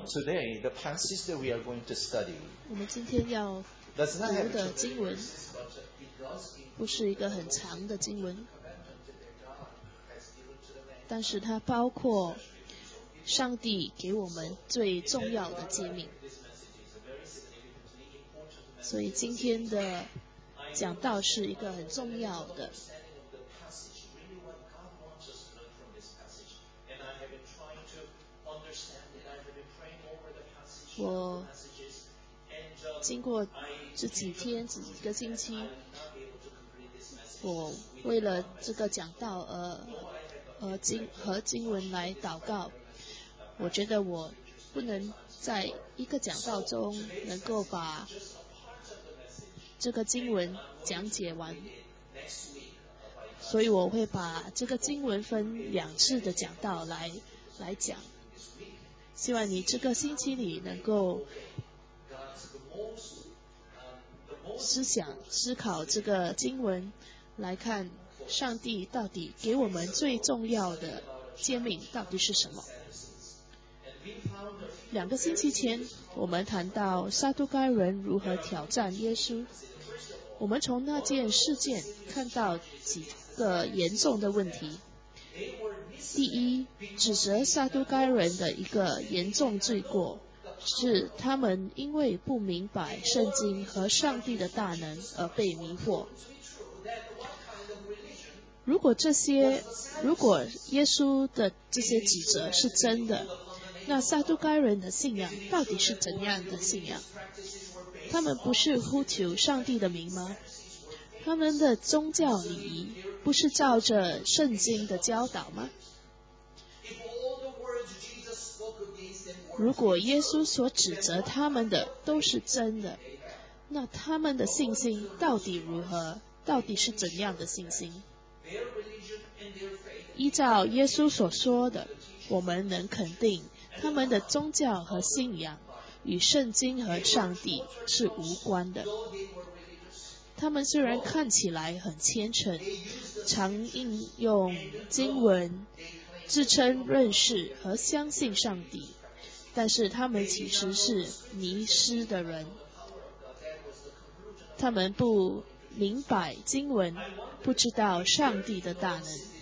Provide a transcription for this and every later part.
Today, the passage that we are going to study 我们今天要 does not 读 have 的经文不是一个很长的经文，但是它包括上帝给我们最重要的诫命。所以今天的讲道是一个很重要的。我经过这几个星期，我为了这个讲道和经文来祷告。我觉得我不能在一个讲道中能够把这个经文讲解完，所以我会把这个经文分2次的讲道来讲。希望你这个星期里能够思考这个经文，来看上帝到底给我们最重要的诫命到底是什么。2个星期前，我们谈到撒都该人如何挑战耶稣。我们从那件事件看到几个严重的问题。第一，指责撒都该人的一个严重罪过，是他们因为不明白圣经和上帝的大能而被迷惑。如果耶稣的这些指责是真的，那撒都该人的信仰到底是怎样的信仰？他们不是呼求上帝的名吗？他们的宗教礼仪不是照着圣经的教导吗？如果耶稣所指责他们的都是真的，那他们的信心到底如何？到底是怎样的信心？依照耶稣所说的，我们能肯定他们的宗教和信仰与圣经和上帝是无关的。他们虽然看起来很虔诚，常应用经文自称认识和相信上帝，但是他们其实是迷失的人。他们不明白经文，不知道上帝的大能。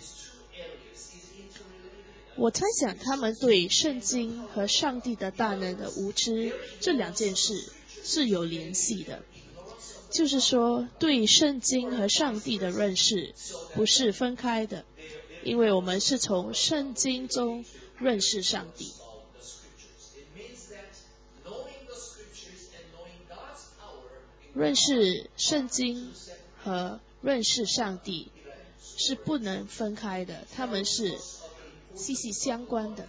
我猜想他们对圣经和上帝的大能的无知，这2件事是有联系的。就是说，对圣经和上帝的认识不是分开的，因为我们是从圣经中认识上帝。认识圣经和认识上帝是不能分开的，他们是息息相关的。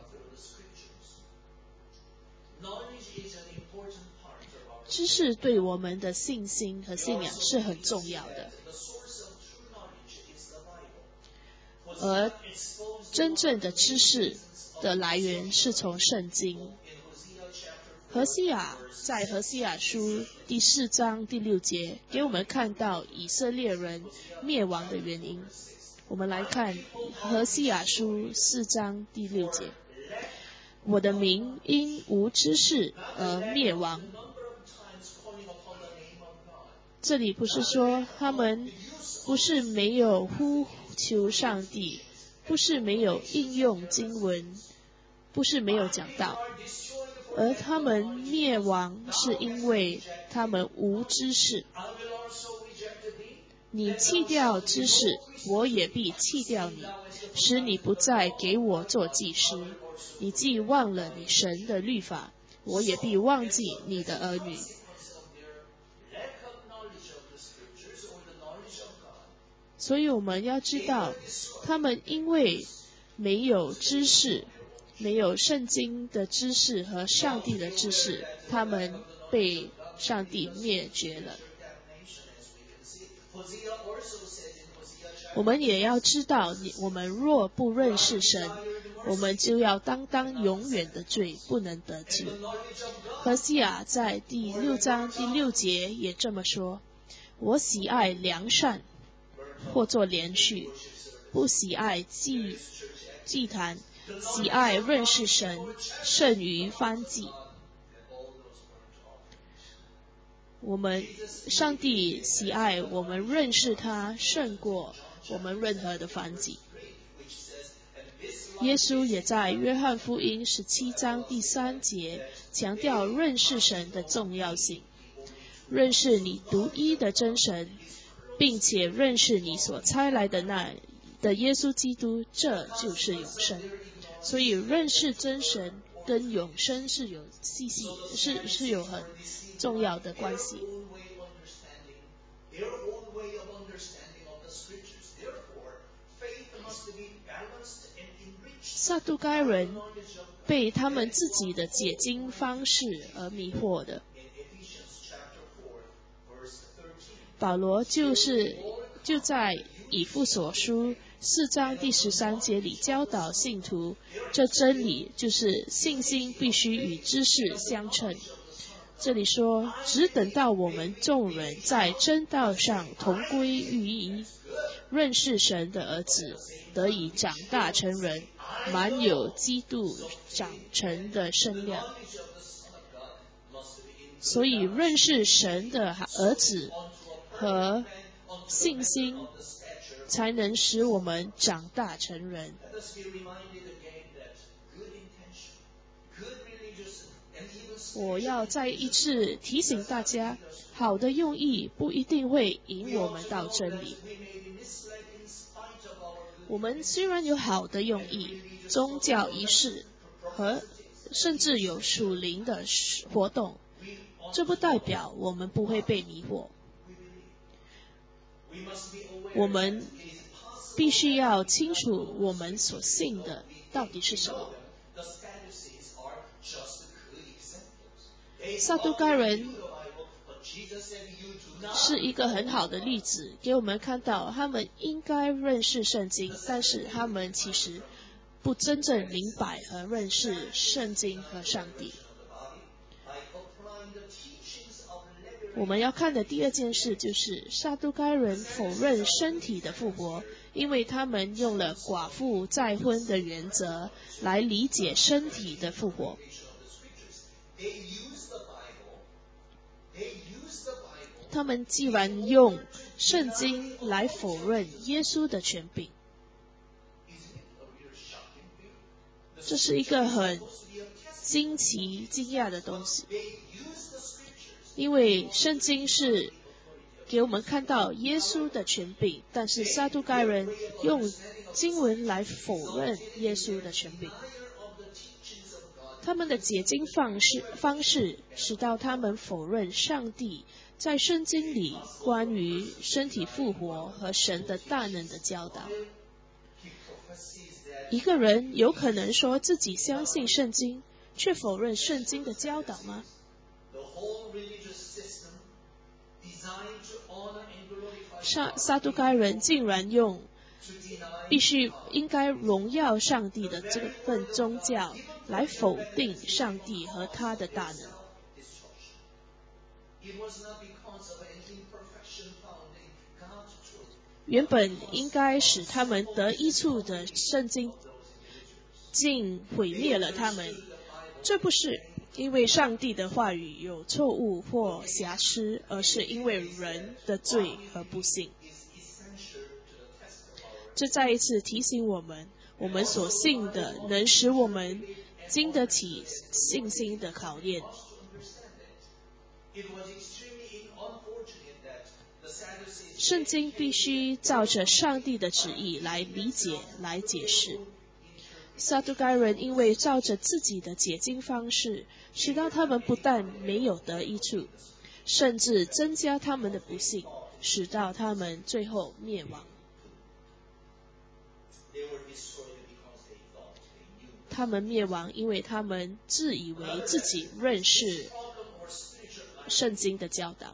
知识对我们的信心和信仰是很重要的，而真正的知识的来源是从圣经。在何西亚书第4章第6节给我们看到以色列人灭亡的原因。我们来看何西亚书4章第6节，我的民因无知识而灭亡。这里不是说他们不是没有呼求上帝，不是没有应用经文，不是没有讲道，而他们灭亡是因为他们无知识。你弃掉知识，我也必弃掉你，使你不再给我做祭司。你既忘了你神的律法，我也必忘记你的儿女。所以我们要知道，他们因为没有知识，没有圣经的知识和上帝的知识，他们被上帝灭绝了。我们也要知道，我们若不认识神，我们就要当永远的罪，不能得救。何西亚在第6章第6节也这么说，我喜爱良善，或作连续，不喜爱祭坛， 喜爱认识神胜于燔祭。上帝喜爱我们认识他胜过我们任何的燔祭。耶稣也在约翰福音17章第3节强调认识神的重要性，认识你独一的真神，并且认识你所差来的耶稣基督，这就是永生。所以认识真神跟永生是有很重要的关系。撒都该人被他们自己的解经方式而迷惑的。保罗就在以弗所书4章第13节里教导信徒，这真理就是信心必须与知识相称。这里说，只等到我们众人在真道上同归于一，认识神的儿子，得以长大成人，满有基督长成的身量。所以认识神的儿子和信心才能使我们长大成人。我要再一次提醒大家，好的用意不一定会引我们到真理。我们虽然有好的用意，宗教仪式和甚至有属灵的活动，这不代表我们不会被迷惑。我们必须要清楚我们所信的到底是什么。撒都该人是一个很好的例子，给我们看到他们应该认识圣经，但是他们其实不真正明白和认识圣经和上帝。我们要看的第二件事就是撒都该人否认身体的复活，因为他们用了寡妇再婚的原则来理解身体的复活。他们既然用圣经来否认耶稣的权柄，这是一个很惊讶的东西。因为圣经是给我们看到耶稣的权柄，但是撒都该人用经文来否认耶稣的权柄。他们的解经方式使到他们否认上帝在圣经里关于身体复活和神的大能的教导。一个人有可能说自己相信圣经，却否认圣经的教导吗？撒都该人竟然用应该荣耀上帝的这份宗教来否定上帝和他的大能。原本应该使他们得益处的圣经竟毁灭了他们，这不是因为上帝的话语有错误或瑕疵，而是因为人的罪和不幸。这再一次提醒我们，我们所信的能使我们经得起信心的考验。圣经必须照着上帝的旨意来理解、来解释。撒都该人因为照着自己的解经方式，使到他们不但没有得益处，甚至增加他们的不幸，使到他们最后灭亡。他们灭亡，因为他们自以为自己认识圣经的教导。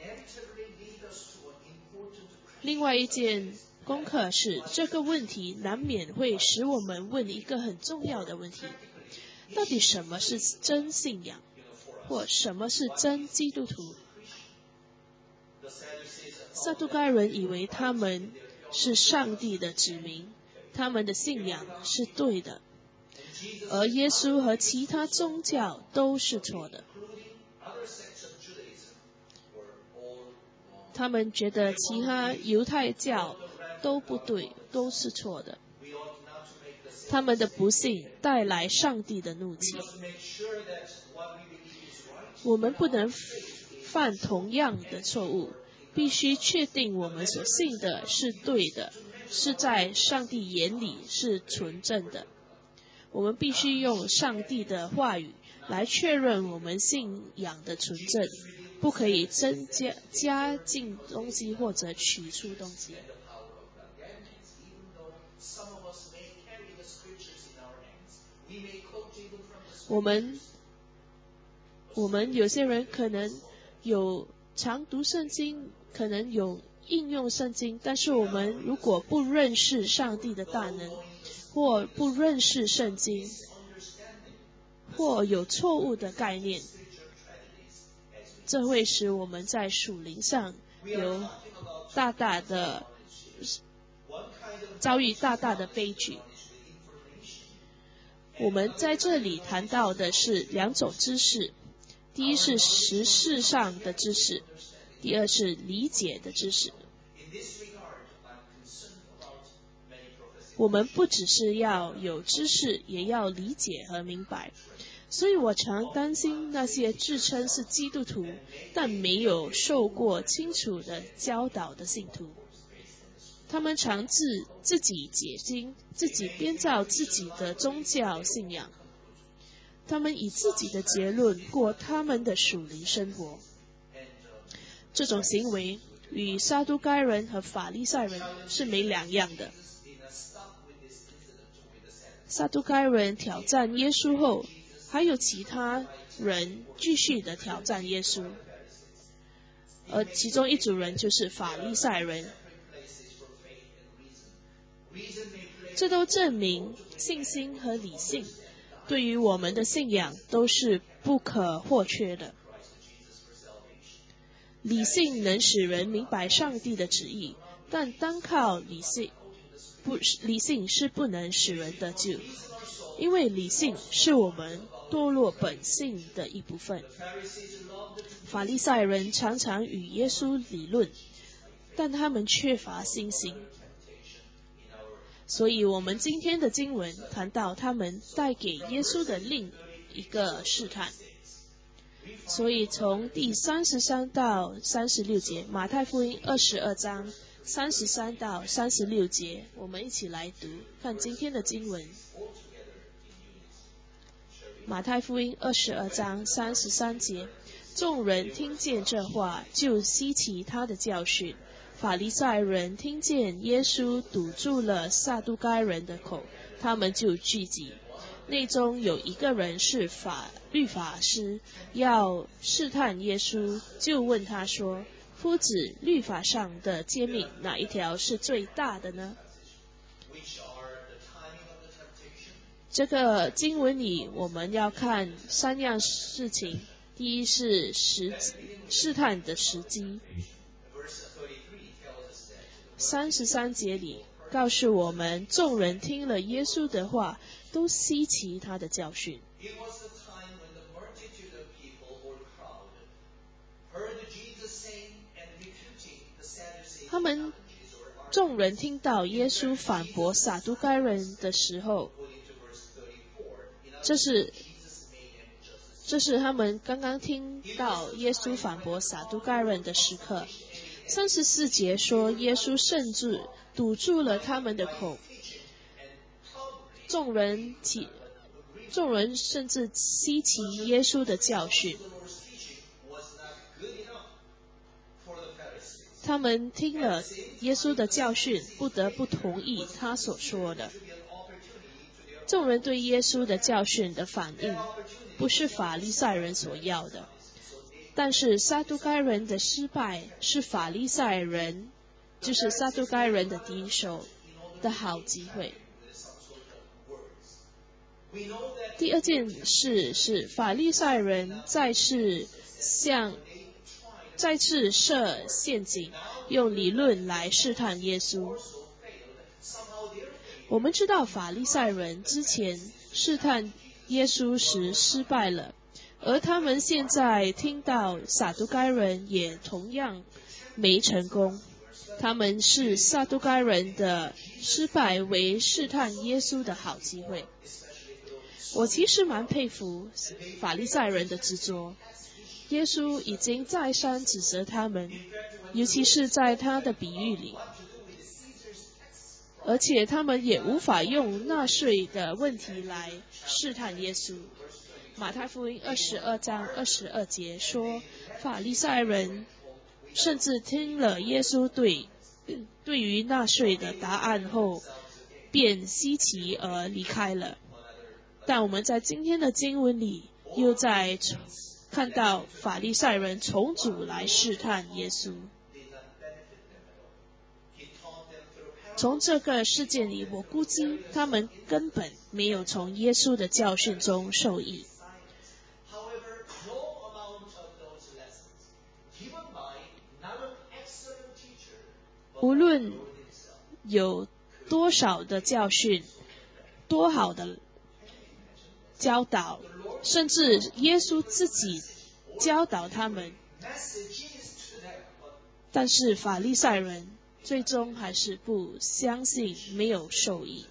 另外一件功课是，这个问题难免会使我们问一个很重要的问题：到底什么是真信仰，或什么是真基督徒？撒都该人以为他们是上帝的子民，他们的信仰是对的， 而耶稣和其他宗教都是错的。他们觉得其他犹太教都不对，都是错的。他们的不信带来上帝的怒气。我们不能犯同样的错误，必须确定我们所信的是对的，是在上帝眼里是纯正的。我们必须用上帝的话语来确认我们信仰的纯正，不可以加进东西或者取出东西。我们有些人可能有常读圣经，可能有应用圣经，但是我们如果不认识上帝的大能，或不认识圣经，或有错误的概念，这会使我们在属灵上有遭遇大大的悲剧。我们在这里谈到的是两种知识，第一是实事上的知识，第二是理解的知识。我们不只是要有知识，也要理解和明白。所以我常担心那些自称是基督徒，但没有受过清楚的教导的信徒。他们常自己解经，自己编造自己的宗教信仰。他们以自己的结论过他们的属灵生活。这种行为与撒都该人和法利赛人是没两样的。撒都该人挑战耶稣后，还有其他人继续的挑战耶稣，而其中一组人就是法利赛人。这都证明信心和理性对于我们的信仰都是不可或缺的。理性能使人明白上帝的旨意，但单靠理性是不能使人得救，因为理性是我们堕落本性的一部分。法利赛人常常与耶稣理论，但他们缺乏信心。所以我们今天的经文谈到他们带给耶稣的另一个试探。所以从第33到36节，马太福音22章33到36节，我们一起来读，看今天的经文。马太福音22章33节，众人听见这话，就稀奇他的教训。法利赛人听见耶稣堵住了撒都该人的口，他们就聚集。内中有一个人是律法师，要试探耶稣，就问他说：夫子，律法上的诫命哪一条是最大的呢？这个经文里我们要看三样事情。第一是试探的时机。33节里告诉我们，众人听了耶稣的话，都稀奇他的教训。众人听到耶稣反驳撒都该人的时候，这是他们刚刚听到耶稣反驳撒都该人的时刻。34节说，耶稣甚至堵住了他们的口，众人甚至稀奇耶稣的教训。他们听了耶稣的教训，不得不同意他所说的。众人对耶稣的教训的反应，不是法利赛人所要的。但是撒都该人的失败是法利赛人，就是撒都该人的敌手的好机会。第二件事是法利赛人再次设陷阱，用理论来试探耶稣。 我们知道法利赛人之前试探耶稣时失败了，而他们现在听到撒都该人也同样没成功。他们视撒都该人的失败为试探耶稣的好机会。我其实蛮佩服法利赛人的执着。耶稣已经再三指责他们，尤其是在他的比喻里，而且他们也无法用纳税的问题来试探耶稣。马太福音22章22节说，法利赛人甚至听了耶稣对于纳税的答案后，便稀奇而离开了。但我们在今天的经文里，又在看到法利赛人重组来试探耶稣。从这个事件里，我估计他们根本没有从耶稣的教训中受益。无论有多少的教训，多好的教导，甚至耶稣自己教导他们，但是法利赛人最终还是不相信，没有受益。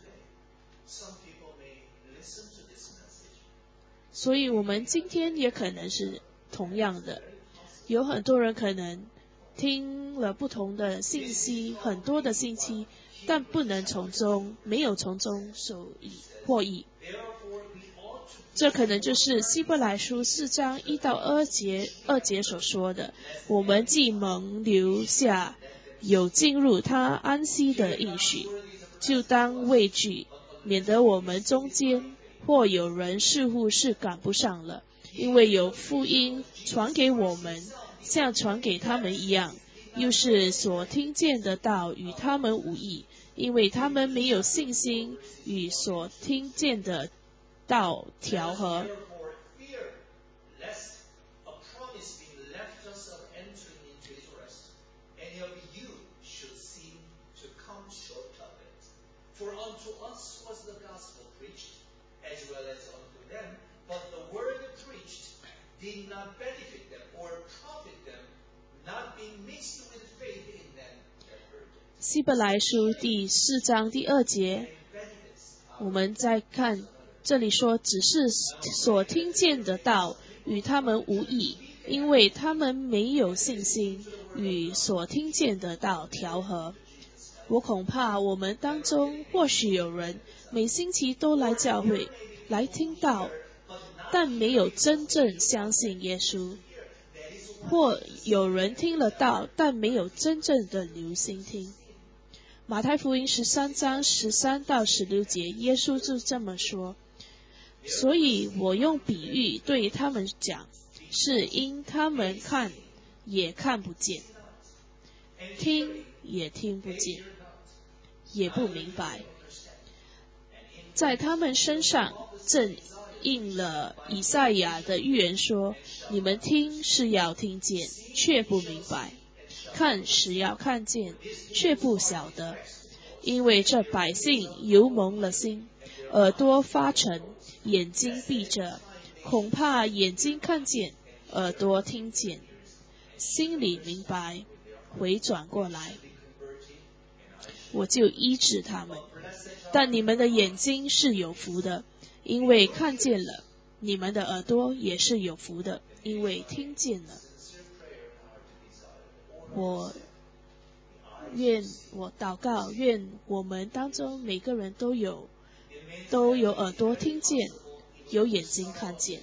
所以我们今天也可能是同样的，有很多人可能听了不同的信息，很多的信息，但没有从中获益。这可能就是希伯来书4章1到2节所说的，我们既蒙留下有进入他安息的应许，就当畏惧，免得我们中间或有人似乎是赶不上了，因为有福音传给我们，像传给他们一样，又是所听见的道与他们无异，因为他们没有信心与所听见的道调和。希伯来书第4章第2节，我们再看这里说，只是所听见的道与他们无益，因为他们没有信心与所听见的道调和。我恐怕我们当中或许有人每星期都来教会来听道，但没有真正相信耶稣，或有人听了道，但没有真正的留心听。马太福音13章13到16节，耶稣就这么说，所以我用比喻对他们讲，是因他们看也看不见，听也听不见，也不明白，在他们身上正应了以赛亚的预言说，你们听是要听见，却不明白，看是要看见，却不晓得，因为这百姓油蒙了心，耳朵发沉，眼睛闭着，恐怕眼睛看见，耳朵听见，心里明白，回转过来，我就医治他们。但你们的眼睛是有福的，因为看见了；你们的耳朵也是有福的，因为听见了。我祷告，愿我们当中每个人都有耳朵听见，有眼睛看见。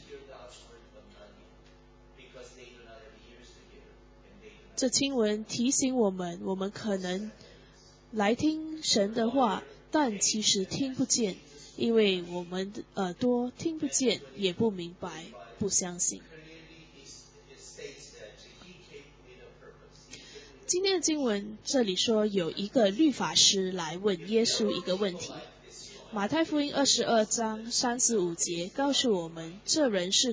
这经文提醒我们，我们可能来听神的话，但其实听不见，因为我们的耳朵听不见，也不明白，不相信。今天的经文这里说，有一个律法师来问耶稣一个问题。马太福音22章35节告诉我们，这人是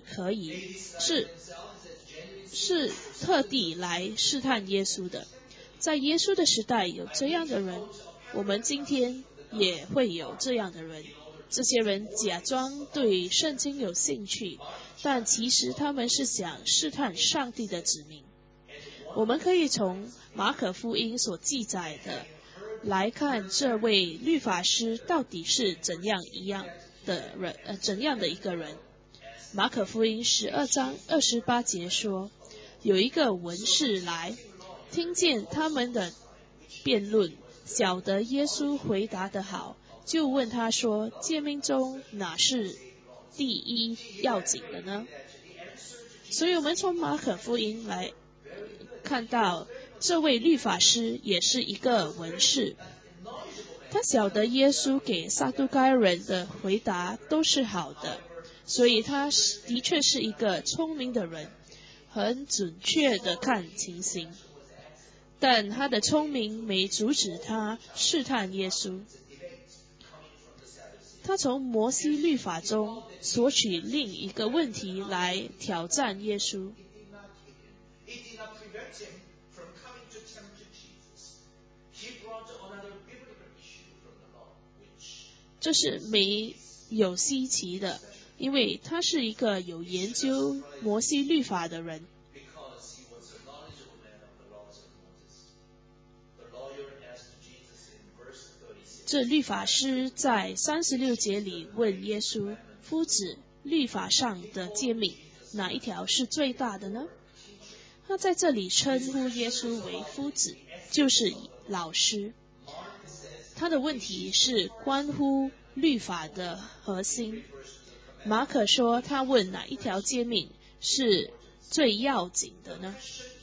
特地来试探耶稣的。在耶稣的时代有这样的人，我们今天也会有这样的人。这些人假装对圣经有兴趣，但其实他们是想试探上帝的指明。我们可以从马可福音所记载的来看，这位律法师到底是怎样的一个人。马可福音12章28节说，有一个文士来，听见他们的辩论，晓得耶稣回答得好，就问他说，诫命中哪是第一要紧的呢？所以我们从马可福音来看到，这位律法师也是一个文士，他晓得耶稣给撒都该人的回答都是好的，所以他的确是一个聪明的人，很准确的看情形。但他的聪明没阻止他试探耶稣。他从摩西律法中索取另一个问题来挑战耶稣。这是没有稀奇的，因为他是一个有研究摩西律法的人。这律法师在36节里问耶稣，夫子，律法上的诫命哪一条是最大的呢？他在这里称呼耶稣为夫子，就是老师。他的问题是关乎律法的核心。马可说他问哪一条诫命是最要紧的呢？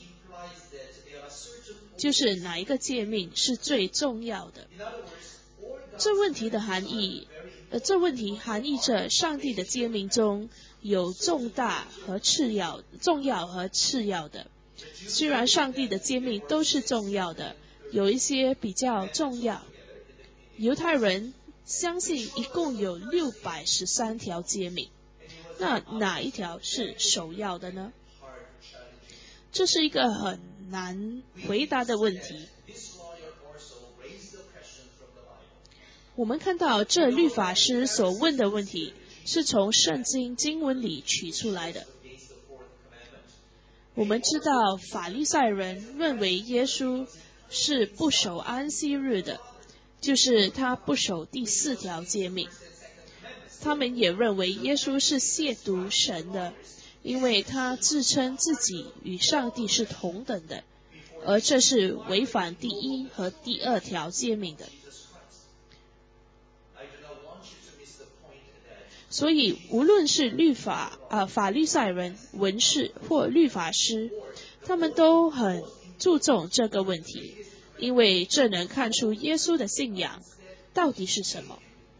就是哪一个诫命是最重要的。这问题含义着上帝的诫命中有重要和次要的。虽然上帝的诫命都是重要的，有一些比较重要。犹太人相信一共有613条诫命，那哪一条是首要的呢？这是一个很难回答的问题。我们看到这律法师所问的问题是从圣经经文里取出来的。我们知道法利赛人认为耶稣是不守安息日的，就是他不守第4条诫命。他们也认为耶稣是亵渎神的，因为他自称自己与上帝是同等的，而这是违反第1和第2条诫命的。所以无论是法利赛人、文士或律法师，他们都很注重这个问题，因为这能看出耶稣的信仰到底是什么。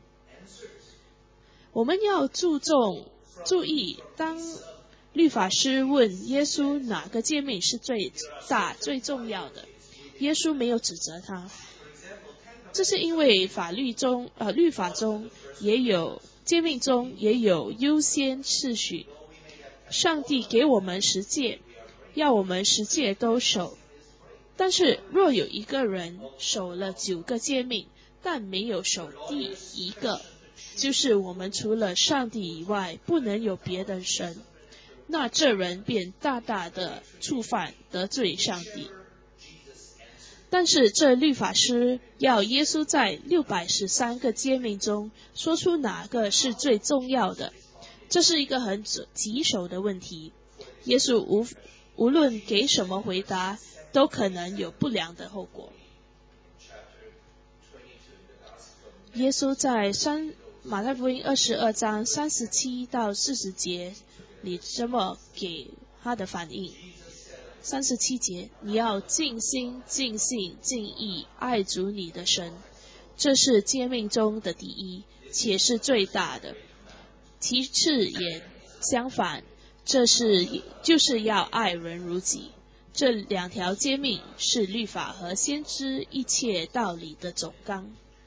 我们要注意，当律法师问耶稣哪个诫命是最大最重要的，耶稣没有指责他。这是因为律法中也有诫命中也有优先次序。上帝给我们10诫，要我们10诫都守。但是若有一个人守了9个诫命，但没有守第1个，就是我们除了上帝以外不能有别的神，那这人便大大的触犯得罪上帝。但是这律法师要耶稣在613个诫命中说出哪个是最重要的，这是一个很棘手的问题。耶稣无论给什么回答，都可能有不良的后果。耶稣在马太福音22章37到40节里这么给他的反应。37节，你要尽心、尽性、尽意爱主你的神，这是诫命中的第一，且是最大的。其次也相反，就是要爱人如己。这2条诫命是律法和先知一切道理的总纲。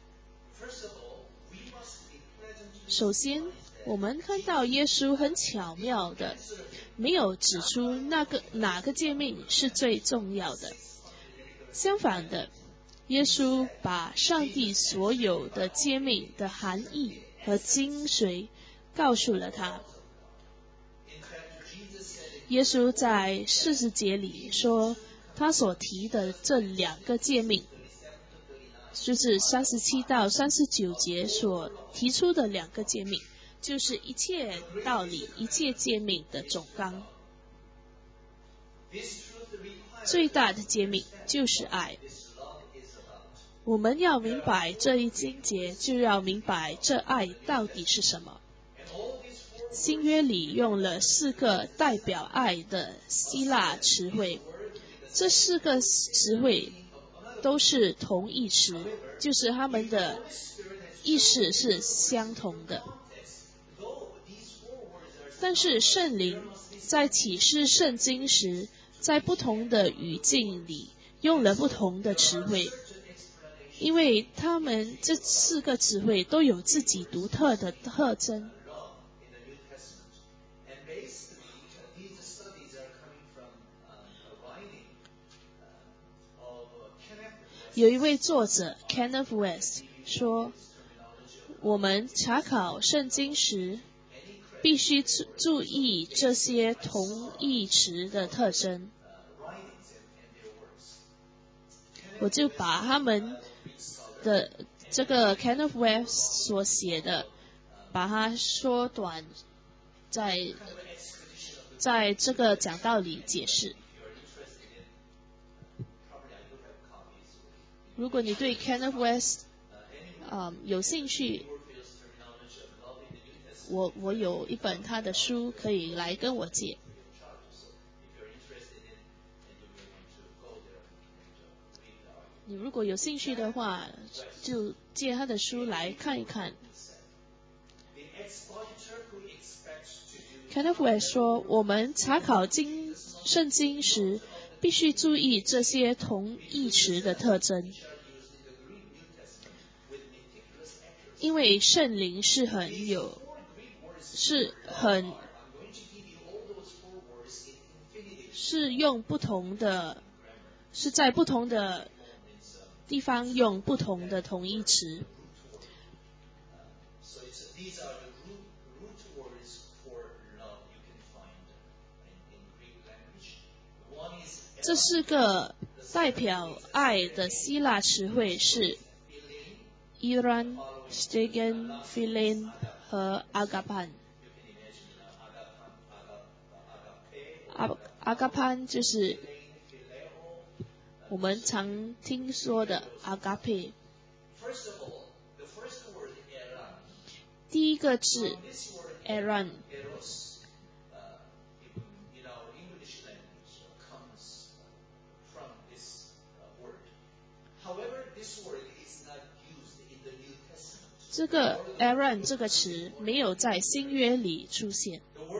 首先，我们看到耶稣很巧妙的没有指出哪个诫命是最重要的。相反的， 耶稣把上帝所有的诫命的含义和精髓告诉了他。耶稣在40节里说，他所提的这2个诫命，就是37到39节所提出的2个诫命，就是一切道理、一切诫命的总纲。最大的诫命就是爱。我们要明白这一经节，就要明白这爱到底是什么。新约里用了4个代表爱的希腊词汇，这4个词汇都是同义词，就是它们的意思是相同的。但是圣灵在启示圣经时，在不同的语境里用了不同的词汇，因为他们这4个词汇都有自己独特的特征。有一位作者 Kenneth West 说，我们查考圣经时必须注意这些同义词的特征。我就把他们的这个 Kenneth West 所写的，把它缩短在这个讲道里解释。如果你对 Kenneth West 有兴趣，我有一本他的书可以来跟我借。你如果有兴趣的话，就借他的书来看一看。Kenneth West 说，我们查考圣经时必须注意这些同义词的特征，因为圣灵是用不同的，是在不同的地方用不同的同义词。这4个代表爱的希腊词汇是 Eran, Stegen, Philen 和 Agapan。 Agapan 就是我们常听说的 Agape。 第一个字 Eran，这个 Eran 这个词没有在新约里出现。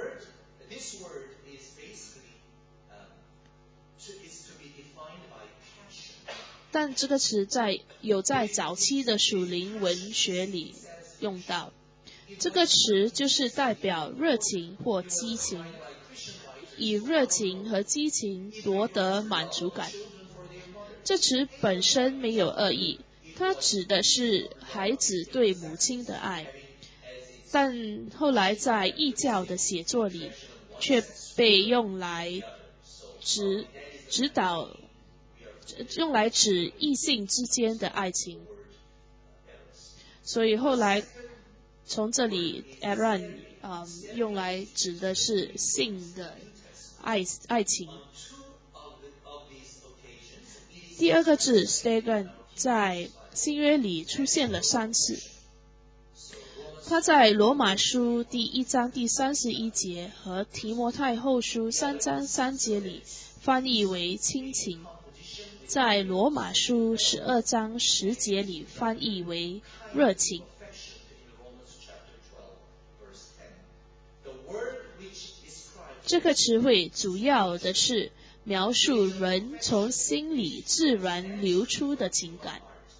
但这个词有在早期的属灵文学里用到。这个词就是代表热情或激情，以热情和激情夺得满足感。这词本身没有恶意，它指的是孩子对母亲的爱，但后来在异教的写作里却被用来指异性之间的爱情，所以后来从这里 Eran 用来指的是性的爱情。第二个字 Stegen 在新约里出现了3次，他在罗马书第1章第31节和提摩太后书3章3节里翻译为亲情，在罗马书12章10节里翻译为热情。这个词汇主要的是描述人从心里自然流出的情感，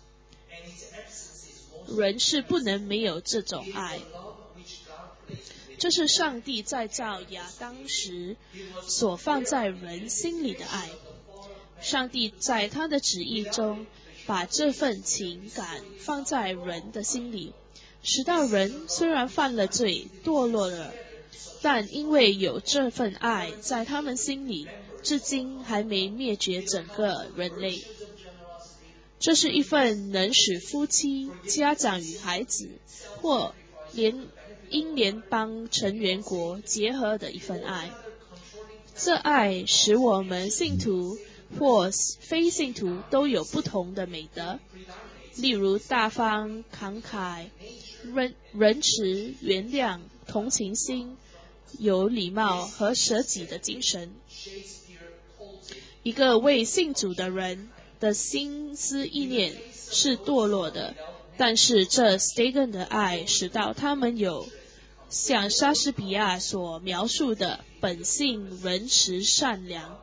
人是不能没有这种爱。这是上帝在造亚当时所放在人心里的爱。上帝在他的旨意中把这份情感放在人的心里，使到人虽然犯了罪，堕落了，但因为有这份爱在他们心里，至今还没灭绝整个人类。这是一份能使夫妻、家长与孩子，或英联邦成员国结合的一份爱。这爱使我们信徒或非信徒都有不同的美德，例如大方、慷慨、仁慈、原谅、同情心、有礼貌和舍己的精神。一个未信主的人的心思意念是堕落的，但是这 Stegen 的爱使到他们有像莎士比亚所描述的本性仁慈善良。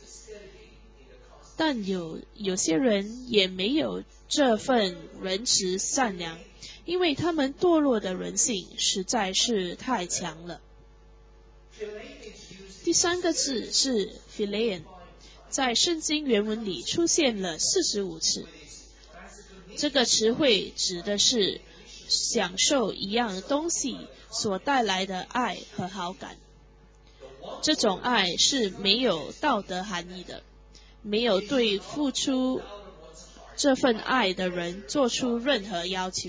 但有些人也没有这份仁慈善良，因为他们堕落的人性实在是太强了。第三个字是 Philean， 在圣经原文里出现了45次。这个词汇指的是享受一样东西所带来的爱和好感。这种爱是没有道德含义的，没有对付出这份爱的人做出任何要求。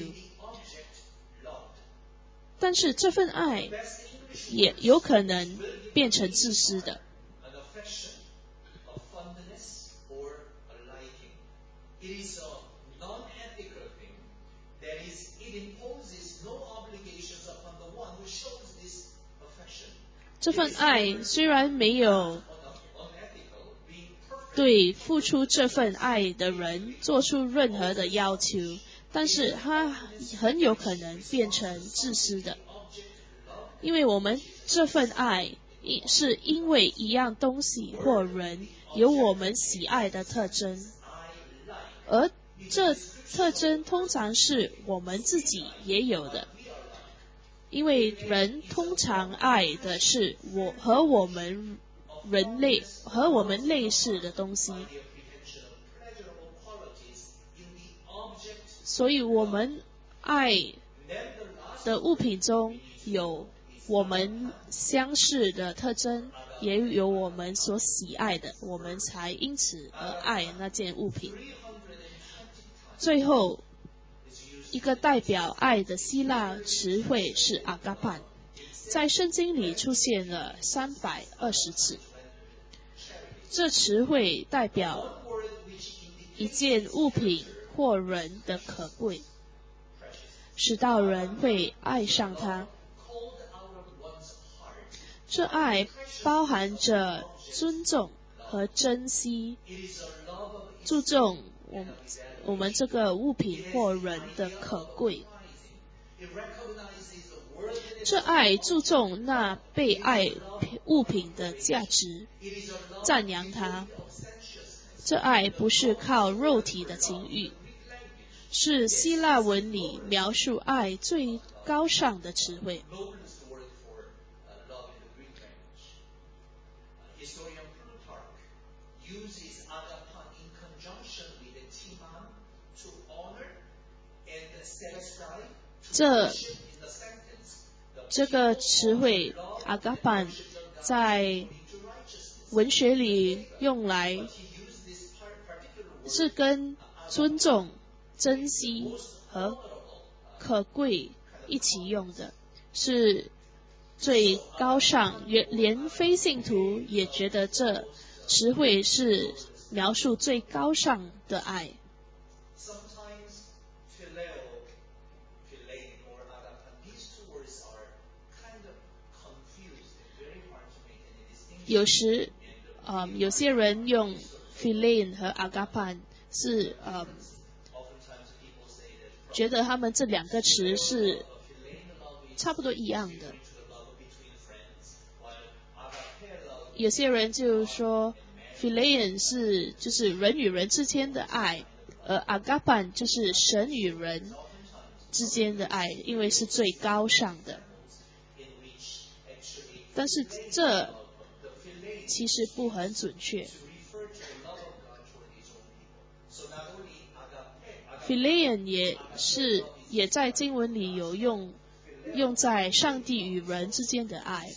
但是这份爱也有可能变成自私的。这份爱虽然没有对付出这份爱的人做出任何的要求，但是它很有可能变成自私的。因为我们这份爱是因为一样东西或人有我们喜爱的特征，而这特征通常是我们自己也有的。因为人通常爱的是我们类似的东西，所以我们爱的物品中有我们相似的特征，也有我们所喜爱的，我们才因此而爱那件物品。最后一个代表爱的希腊词汇是 agapan， 在圣经里出现了320次。这词汇代表一件物品或人的可贵，使到人会爱上它。这爱包含着尊重和珍惜，注重我们这个物品或人的可贵。这爱注重那被爱物品的价值，赞扬它。这爱不是靠肉体的情欲，是希腊文里描述爱最高尚的词汇。这个词汇 agapan 在文学里用来是跟尊重、珍惜和可贵一起用的，是最高尚，连非信徒也觉得这词汇是描述最高尚的爱。有时有些人用 Philean 和 agapan 是觉得他们这两个词是差不多一样的。有些人就说 Philean 是就是人与人之间的爱，而 agapan 就是神与人之间的爱，因为是最高尚的。但是这其实不很准确。 ，Phileo 也在经文里有用在上帝与人之间的爱。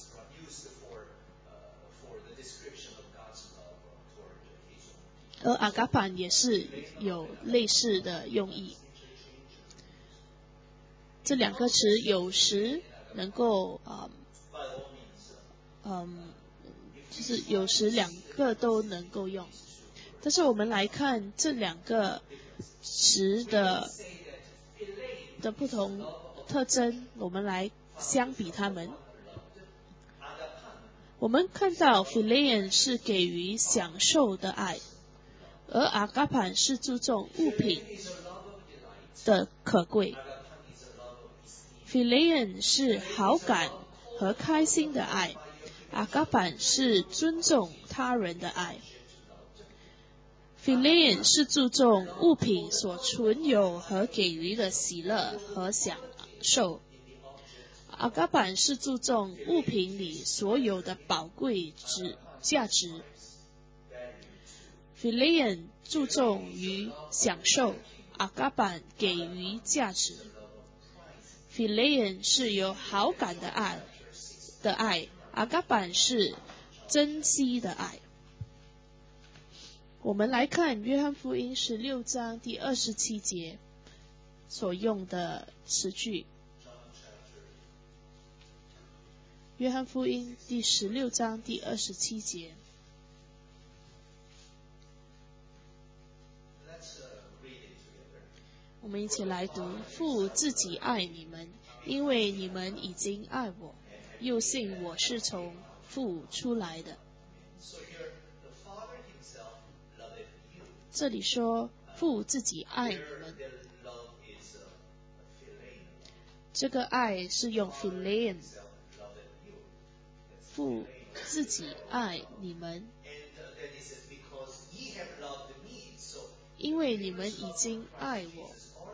而 agape 也是有类似的用意。这两个词有时能够就是有时两个都能够用。但是我们来看这两个词的不同特征，我们来相比它们。我们看到 Phileo 是给予享受的爱，而 agape 是注重物品的可贵。Phileo 是好感和开心的爱， agape 是尊重他人的爱。Phileo 是注重物品所存有和给予的喜乐和享受， agape 是注重物品里所有的宝贵价值。Phileo 注重于享受， agape 给予价值。Phileo 是有好感的爱，agape 是珍惜的爱。我们来看约翰福音16章第27节所用的词句。约翰福音第16章第27节。我们一起来读：父自己爱你们，因为你们已经爱我，又信我是从父出来的。这里说父自己爱你们，这个爱是用 Phileo， 父自己爱你们，因为你们已经爱我。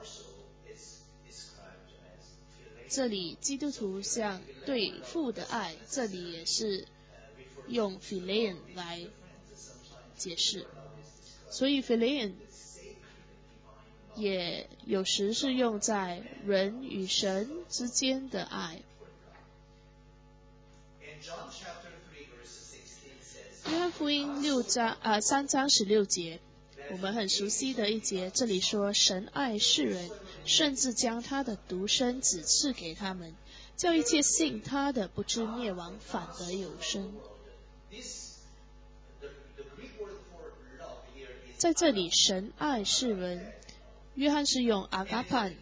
这里基督徒像对父的爱，这里也是用 Phileo 来解释，所以 Phileo 也有时是用在人与神之间的爱。约翰福音3章16节，我们很熟悉的一节，这里说神爱世人，甚至将他的独生子赐给他们，叫一切信他的不至灭亡，反得有生。在这里神爱世人，约翰是用 agape。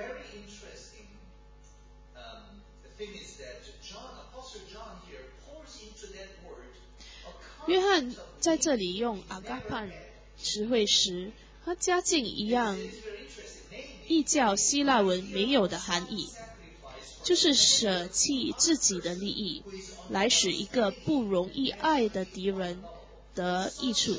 约翰在这里用 agape 词汇时，他加进一样异教希腊文没有的含义，就是舍弃自己的利益，来使一个不容易爱的敌人得益处。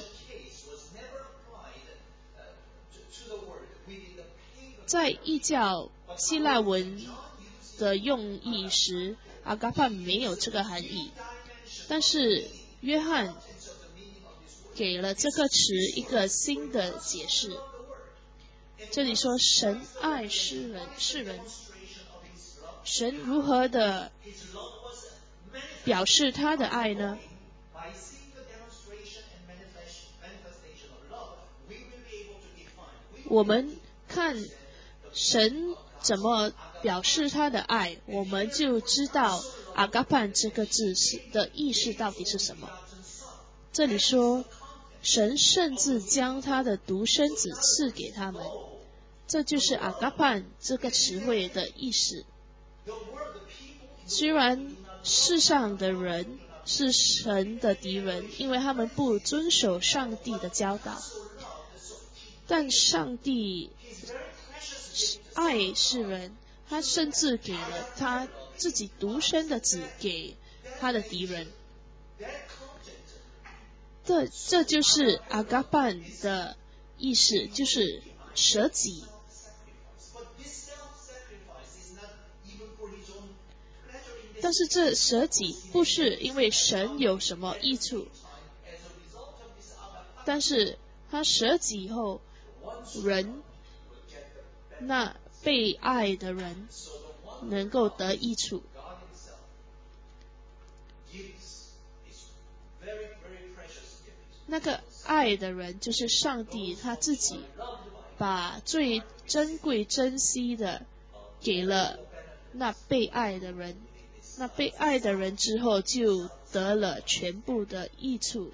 在异教希腊文的用意时， agape 没有这个含义，但是约翰给了这个词一个新的解释。这里说神爱世人，神如何的表示他的爱呢？我们看神怎么表示他的爱，我们就知道 agape 这个字的意思到底是什么。这里说神甚至将他的独生子赐给他们，这就是 agape 这个词汇的意思。虽然世上的人是神的敌人，因为他们不遵守上帝的教导，但上帝爱世人，他甚至给了他自己独生的子给他的敌人。这就是 agape 的意思，就是舍己。但是这舍己不是因为神有什么益处，但是他舍己以后，人那被爱的人能够得益处。那个爱的人就是上帝他自己，把最珍贵珍惜的给了那被爱的人，那被爱的人之后就得了全部的益处。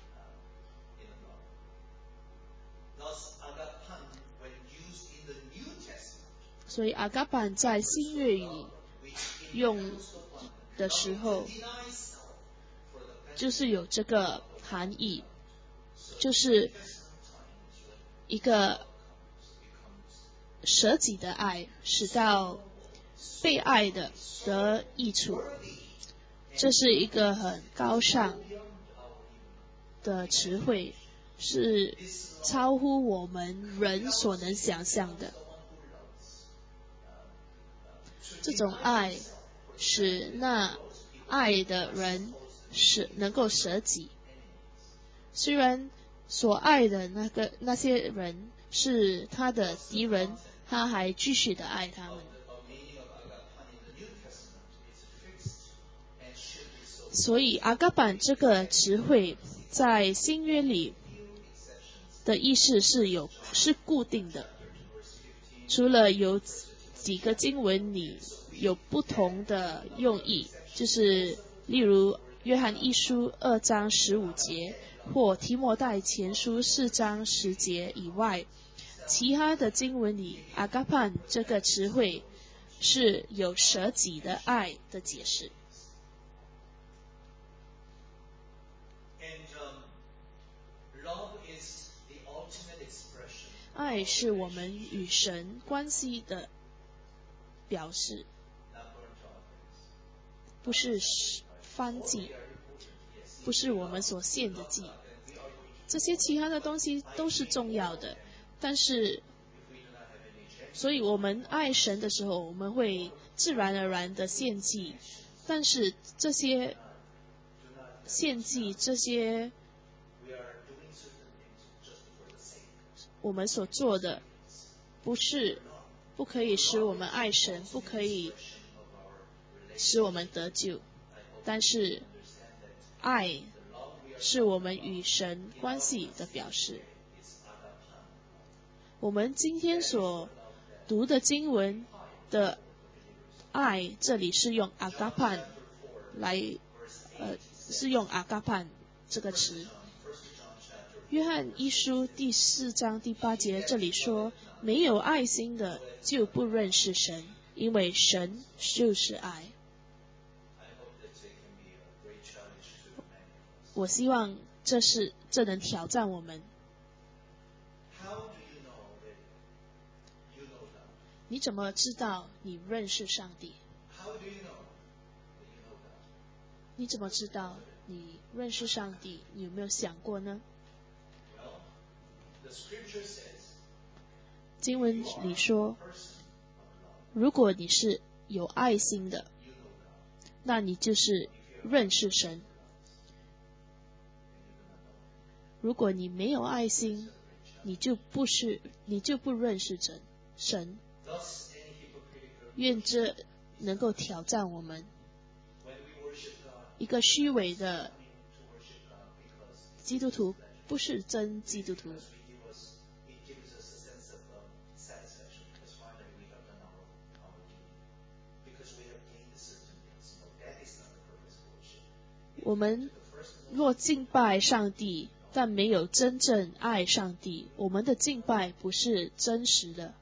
所以阿嘎班在新约里用的时候，就是有这个含义，就是一个舍己的爱，使到被爱的得益处。这是一个很高尚的词汇，是超乎我们人所能想象的。这种爱使那爱的人是能够舍己，虽然所爱的那些人是他的敌人，他还继续的爱他们。所以阿嘎班这个词汇在新约里的意思是固定的，除了有几个经文里有不同的用意，就是例如约翰一书2章15节或提摩太前书4章10节以外，其他的经文里阿嘎班这个词汇是有舍己的爱的解释。爱是我们与神关系的表示，不是燔祭，不是我们所献的祭，这些其他的东西都是重要的，但是所以我们爱神的时候，我们会自然而然的献祭，但是这些献祭，这些我们所做的不可以使我们爱神，不可以使我们得救，但是爱是我们与神关系的表示。我们今天所读的经文的爱，这里是用阿嘎班是用阿嘎班这个词。约翰一书第4章第8节这里说，没有爱心的就不认识神，因为神就是爱。我希望这能挑战我们。你怎么知道你认识上帝？你怎么知道你认识上帝？你有没有想过呢？经文里说，如果你是有爱心的，那你就是认识神。如果你没有爱心，你就不认识神。愿这能够挑战我们。一个虚伪的基督徒不是真基督徒。我们若敬拜上帝，但没有真正爱上帝，我们的敬拜不是真实的。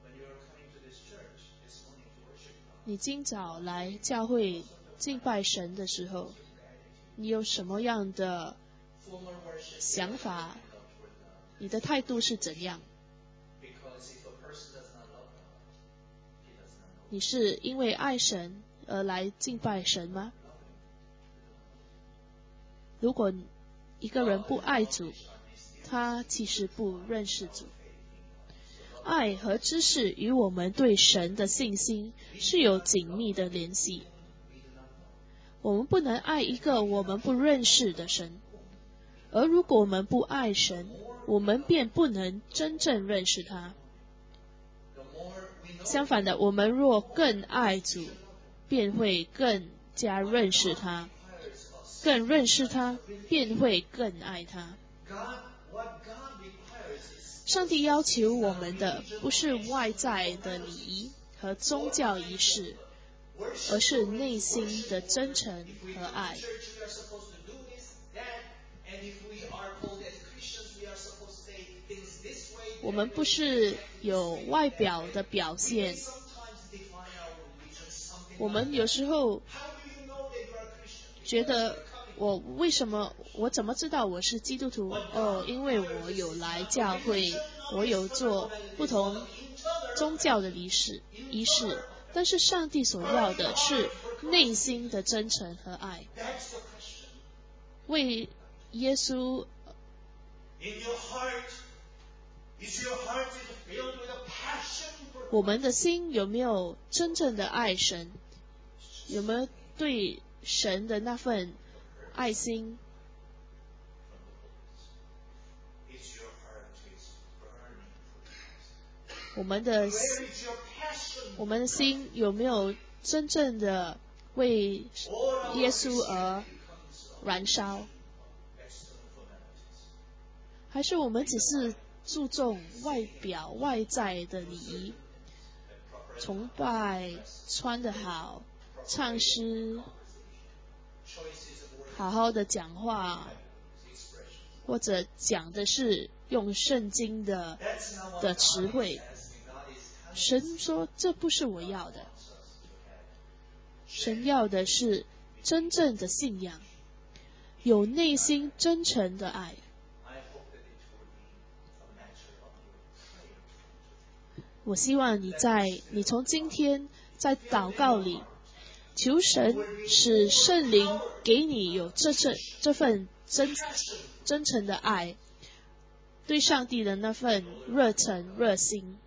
你今早来教会敬拜神的时候，你有什么样的想法？你的态度是怎样？你是因为爱神而来敬拜神吗？如果一个人不爱主，他其实不认识主。爱和知识与我们对神的信心是有紧密的联系。我们不能爱一个我们不认识的神，而如果我们不爱神，我们便不能真正认识他。 相反的，我们若更爱主，便会更加认识他，更认识他，便会更爱他。上帝要求我们的不是外在的礼仪和宗教仪式，而是内心的真诚和爱。我们不是有外表的表现。我们有时候觉得我怎么知道我是基督徒？因为我有来教会，我有做不同宗教的仪式。但是上帝所要的是内心的真诚和爱。为耶稣，我们的心有没有真正的爱神？有没有对神的那份爱心？我们的心有没有真正的为耶稣而燃烧？还是我们只是注重外表外在的礼仪，崇拜，穿得好，唱诗，好好的讲话，或者讲的是用圣经的词汇？神说这不是我要的，神要的是真正的信仰，有内心真诚的爱。我希望你从今天在祷告里，求神使圣灵给你有这份真诚的爱，对上帝的那份热忱热心。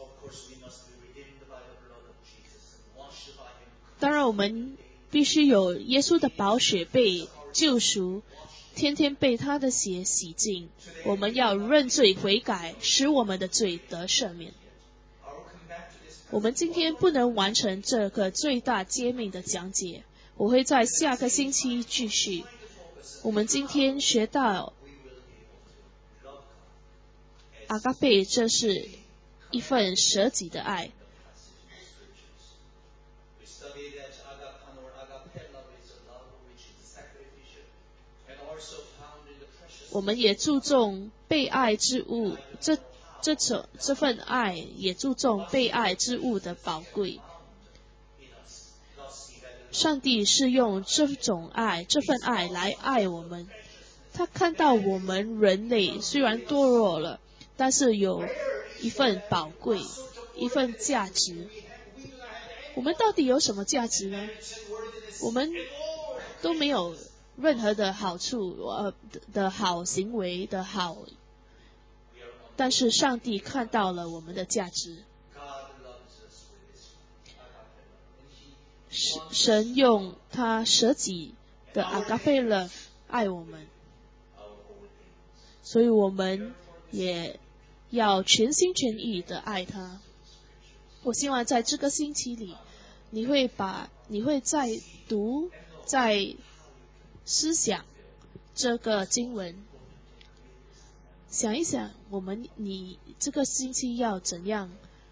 当然我们必须有耶稣的宝血被救赎，天天被他的血洗净。我们要认罪悔改，使我们的罪得赦免。我们今天不能完成这个最大诫命的讲解，我会在下个星期继续。我们今天学到阿嘎贝，这是一份舍己的爱。我们也注重被爱之物，这份爱也注重被爱之物的宝贵。上帝是用这份爱来爱我们。他看到我们人类虽然堕落了，但是有一份宝贵，一份价值。我们到底有什么价值呢？我们都没有任何的好处，的好行为的好，但是上帝看到了我们的价值。神用他舍己的阿嘎贝勒爱我们，所以我们也要全心全意的爱他。我希望在这个星期里，你会再读再思想这个经文，想一想你这个星期要怎样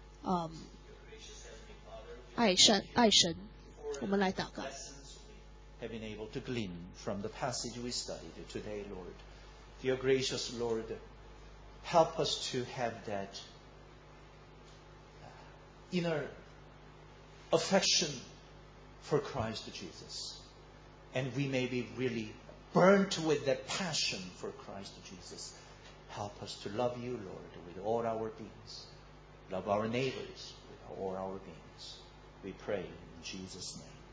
爱神。我们来祷告。 Have been able to glean from the passage we studied today, Lord. Dear gracious Lord, help us to have that inner affection for Christ Jesus. And we may be really burnt with that passion for Christ Jesus. Help us to love you, Lord, with all our beings. Love our neighbors with all our beings. We pray in Jesus' name.